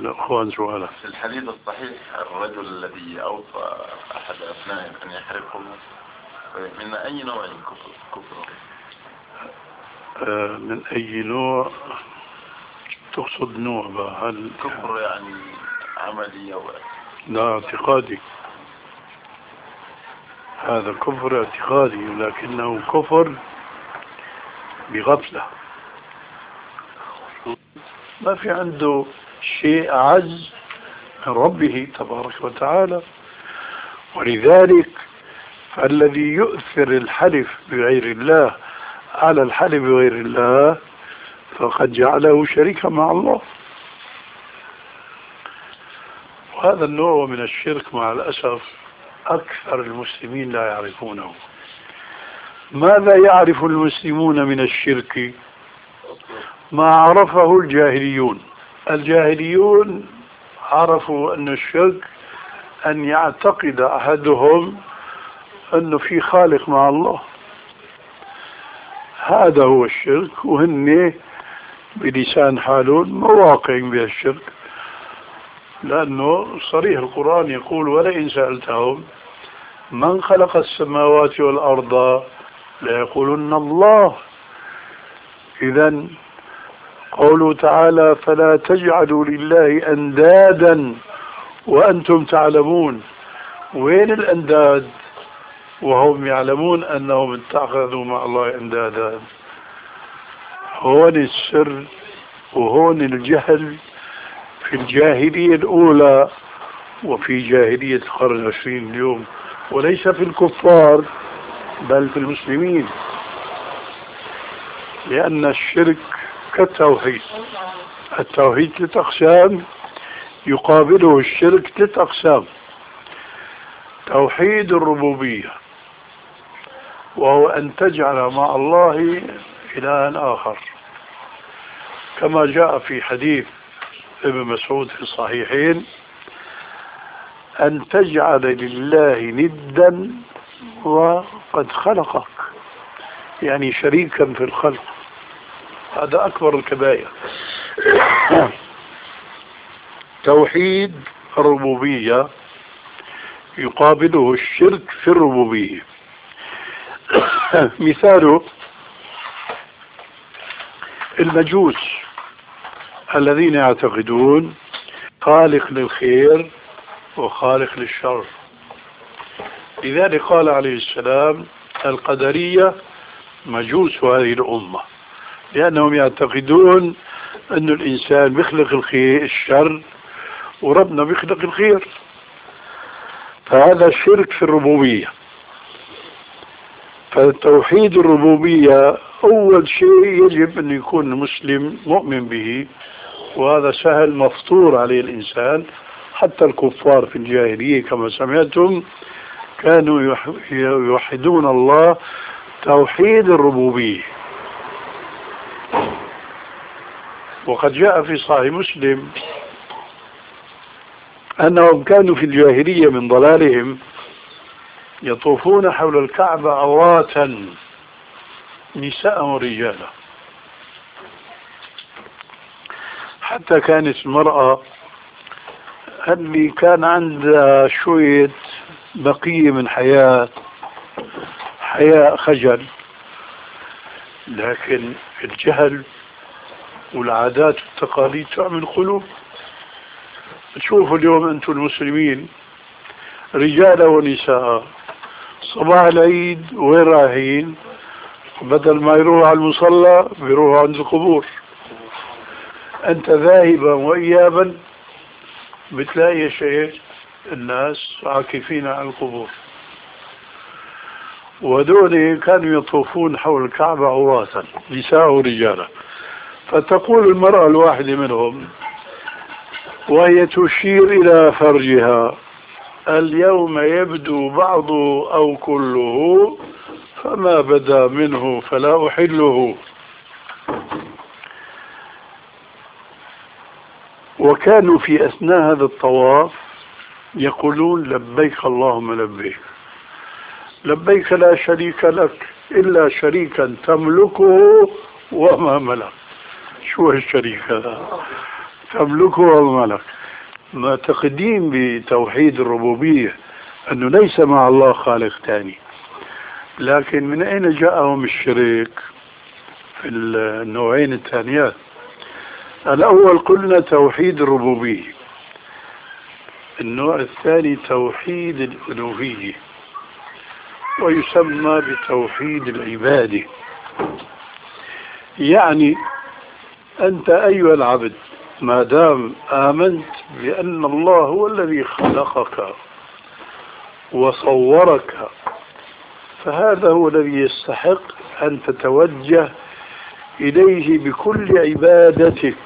الأخوان سؤالا. في الحديث الصحيح الرجل الذي أوصى أحد أبنائه أن يحرقه من أي نوع كفر؟ من أي نوع تقصد نوع بقى؟ هل كفر يعني عملي أو لا اعتقادي؟ هذا كفر اعتقادي لكنه كفر بغفلة، ما في عنده شيء أعز من ربه تبارك وتعالى. ولذلك فالذي يؤثر الحلف بغير الله على الحلف بغير الله فقد جعله شريكا مع الله. وهذا النوع من الشرك مع الأسف أكثر المسلمين لا يعرفونه. ماذا يعرف المسلمون من الشرك؟ ما عرفه الجاهليون. الجاهليون عرفوا أن الشرك أن يعتقد أحدهم أنه في خالق مع الله، هذا هو الشرك. وهن بلسان حالون مواقع بالشرك، لأنه صريح القرآن يقول ولئن سألتهم من خلق السماوات والأرض ليقولن الله. إذن قوله تعالى فلا تجعلوا لله أندادا وأنتم تعلمون. وين الأنداد وهم يعلمون أنهم اتخذوا مع الله أندادا؟ هون السر وهون الجهل في الجاهلية الأولى وفي جاهلية القرن العشرين اليوم، وليس في الكفار بل في المسلمين. لأن الشرك كالتوحيد، التوحيد 3 أقسام يقابله الشرك 3 أقسام. توحيد الربوبية وهو أن تجعل مع الله إلها آخر، كما جاء في حديث ابن مسعود في الصحيحين أن تجعل لله ندا وقد خلقك، يعني شريكا في الخلق. هذا أكبر الكبائر. توحيد الربوبية يقابله الشرك في الربوبية. مثاله المجوس الذين يعتقدون خالق للخير وخالق للشر. لذلك قال عليه السلام القدرية مجوس هذه الأمة، لأنهم يعتقدون أن الإنسان بيخلق الشر وربنا بيخلق الخير. فهذا الشرك في الربوبية. فتوحيد الربوبية أول شيء يجب أن يكون المسلم مؤمن به، وهذا سهل مفطور عليه الإنسان. حتى الكفار في الجاهلية كما سمعتم كانوا يوحدون الله توحيد الربوبية. وقد جاء في صحيح مسلم أنهم كانوا في الجاهلية من ضلالهم يطوفون حول الكعبة عراة نساء ورجالا، حتى كانت المرأة اللي كان عندها شوية بقية من حياة خجل، لكن الجهل والعادات والتقاليد تعمل قلوب. تشوفوا اليوم أنتم المسلمين رجال ونساء صباح العيد وين رايحين؟ بدل ما يروحوا على المصلى بيروحوا عند القبور. أنت ذاهبا وإيابا بتلاقي شيء الناس عاكفين على القبور. ودول كانوا يطوفون حول الكعبة عراة نساء ورجالا. فتقول المرأة الواحدة منهم وهي تشير إلى فرجها اليوم يبدو بعضه أو كله فما بدا منه فلا أحله. وكانوا في أثناء هذا الطواف يقولون لبيك اللهم لبيك، لبيك لا شريك لك إلا شريكا تملكه وما ملك. شو هالشريك هذا؟ تملكه وملك. ما تقديم بتوحيد الربوبية أنه ليس مع الله خالق ثاني، لكن من أين جاءهم الشرك في النوعين الثانيات؟ الأول قلنا توحيد الربوبية، النوع الثاني توحيد الألوهية، ويسمى بتوحيد العبادة. يعني أنت أيها العبد ما دام آمنت بأن الله هو الذي خلقك وصورك، فهذا هو الذي يستحق أن تتوجه إليه بكل عبادتك.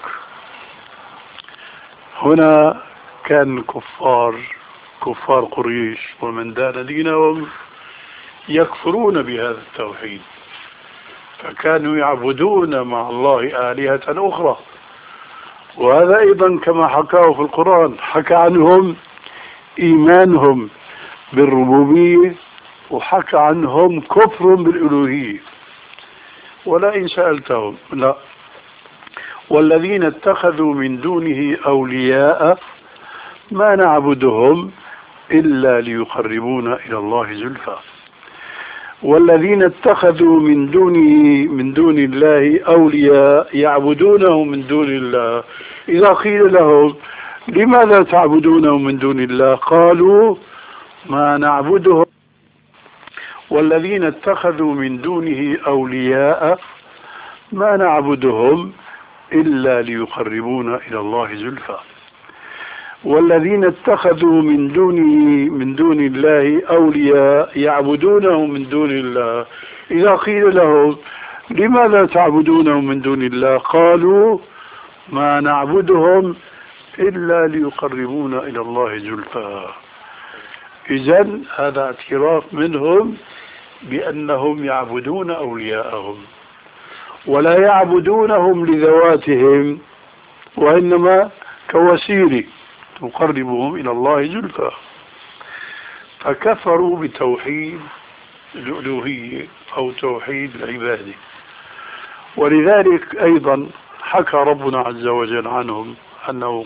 هنا كان كفار قريش ومن دان دينهم يكفرون بهذا التوحيد، فكانوا يعبدون مع الله آلهة أخرى. وهذا أيضا كما حكاه في القرآن، حكى عنهم إيمانهم بالربوبية وحكى عنهم كفر بالألوهية. ولئن سألتهم لا، والذين اتخذوا من دونه أولياء ما نعبدهم إلا ليقربونا إلى الله زلفى. والذين اتخذوا من دون الله أولياء يعبدونه من دون الله، إذا قيل لهم لماذا تعبدونه من دون الله قالوا ما نعبدهم. والذين اتخذوا من دونه أولياء ما نعبدهم إلا ليقربونا إلى الله زلفى. والذين اتخذوا من دون الله أولياء يعبدونه من دون الله، إذا قيل لهم لماذا تعبدونه من دون الله قالوا ما نعبدهم إلا ليقربونا إلى الله زلفى. إذن هذا اعتراف منهم بأنهم يعبدون أولياءهم ولا يعبدونهم لذواتهم، وإنما كوسيلة تقربهم إلى الله زلفى. فكفروا بتوحيد الألوهية أو توحيد العبادة. ولذلك أيضا حكى ربنا عز وجل عنهم أنه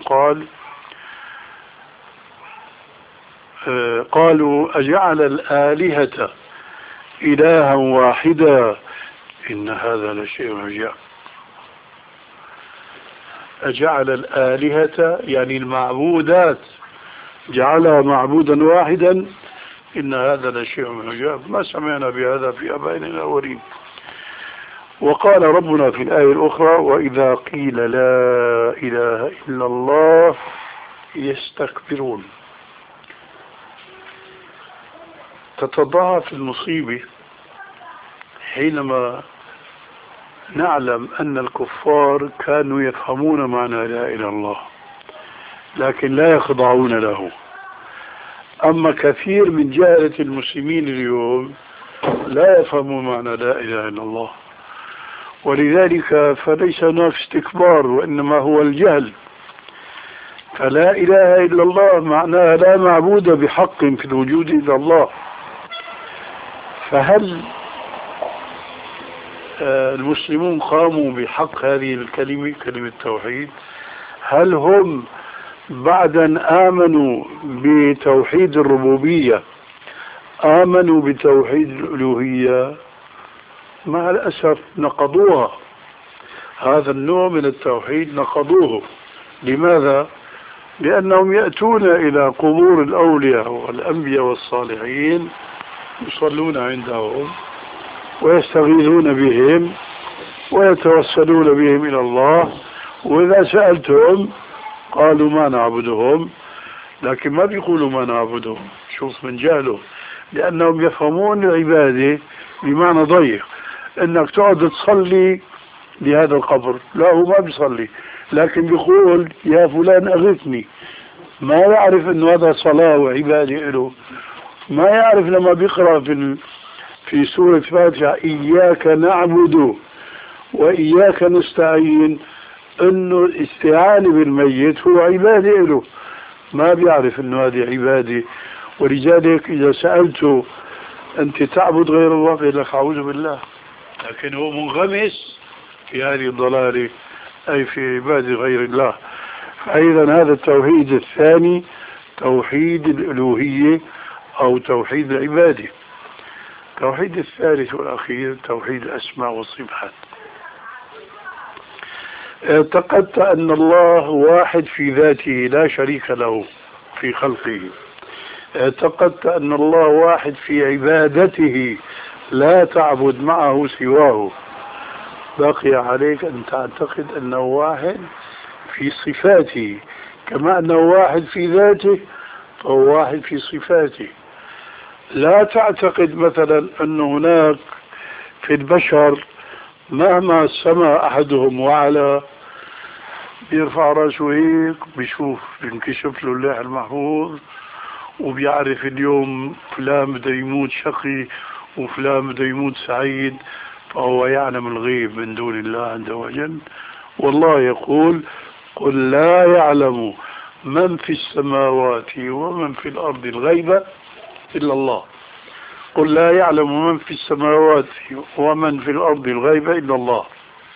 قالوا أجعل الآلهة إلها واحدا إن هذا لشيء عجاب. أجعل الآلهة يعني المعبودات جعلها معبودا واحدا إن هذا لشيء عجاب، ما سمعنا بهذا في آبائنا الأولين. وقال ربنا في الآية الأخرى وإذا قيل لا إله إلا الله يستكبرون. تتضاعف المصيبة حينما نعلم أن الكفار كانوا يفهمون معنى لا إله إلا الله لكن لا يخضعون له. أما كثير من جهلة المسلمين اليوم لا يفهموا معنى لا إله إلا الله، ولذلك فليس هناك استكبار وإنما هو الجهل. فلا إله إلا الله معناها لا معبود بحق في الوجود إلا الله. فهل المسلمون قاموا بحق هذه الكلمة، كلمة التوحيد؟ هل هم بعد أن آمنوا بتوحيد الربوبية آمنوا بتوحيد الألوهية؟ مع الأسف نقضوها. هذا النوع من التوحيد نقضوه. لماذا؟ لأنهم يأتون إلى قبور الأولياء والأنبياء والصالحين يصلون عندهم ويستغيثون بهم ويتوسلون بهم إلى الله، وإذا سألتهم قالوا ما نعبدهم، لكن ما بيقولوا ما نعبدهم. شوف من جهله، لأنهم يفهمون العبادة بمعنى ضيق، أنك تقعد تصلي لهذا القبر. لا، هو ما بيصلي لكن بيقول يا فلان أغثني. ما يعرف أنه هذا صلاة وعبادة له. ما يعرف لما بيقرأ في سورة فاتحة إياك نعبد وإياك نستعين أنه الاستعانة بالميت هو عبادة له. ما بيعرف أنه هذه عبادة. ولذلك إذا سألته أنت تعبد غير الله فيقول لك أعوذ بالله، لكن هو منغمس في هذه الضلالة أي في عبادة غير الله. فإذا هذا التوحيد الثاني توحيد الألوهية أو توحيد العبادة. التوحيد الثالث والأخير توحيد الأسماء والصفات. اعتقدت أن الله واحد في ذاته لا شريك له في خلقه. اعتقدت أن الله واحد في عبادته لا تعبد معه سواه. بقي عليك أن تعتقد أنه واحد في صفاته، كما أنه واحد في ذاته فهو واحد في صفاته. لا تعتقد مثلا أن هناك في البشر مهما سمى أحدهم وعلى بيرفع راسه هيك بيشوف بينكشف له اللوح المحفوظ وبيعرف اليوم فلان بده يموت شقي وفلان بده يموت سعيد، فهو يعلم الغيب من دون الله عز وجل. والله يقول قل لا يعلم من في السماوات ومن في الأرض الغيب إلا الله. قل لا يعلم من في السماوات ومن في الأرض الغيب إلا الله.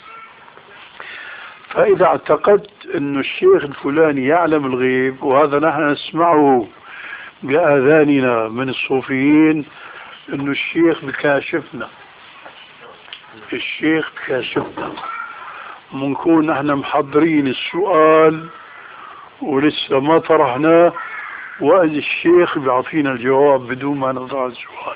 فإذا اعتقدت أن الشيخ الفلاني يعلم الغيب، وهذا نحن نسمعه بآذاننا من الصوفيين، أن الشيخ بكاشفنا، الشيخ بكاشفنا، منكون نحن محضرين السؤال ولسه ما طرحناه وأن الشيخ بيعطينا الجواب بدون ما نضع السؤال.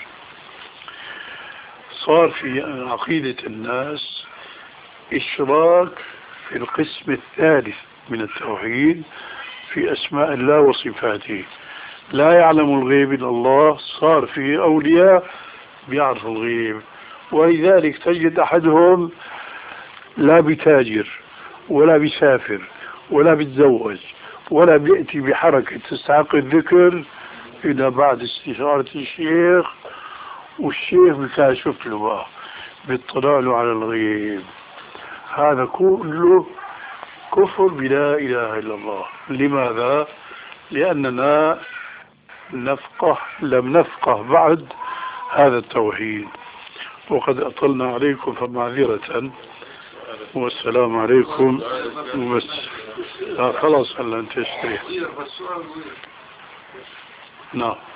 صار في عقيدة الناس إشراك في القسم الثالث من التوحيد في أسماء الله وصفاته. لا يعلم الغيب إلا الله، صار في أولياء بيعرفوا الغيب، ولذلك تجد أحدهم لا بتاجر ولا بيسافر ولا بيتزوج ولا بيأتي بحركة تستحق الذكر إلا بعد استشارة الشيخ، والشيخ بكاشف له بقى بيطلع له على الغيب. هذا كله كفر بلا إله إلا الله. لماذا؟ لأننا لم نفقه بعد هذا التوحيد. وقد أطلنا عليكم فمعذرة، والسلام عليكم. وبس خلاص هلا انت اشتريت. نعم.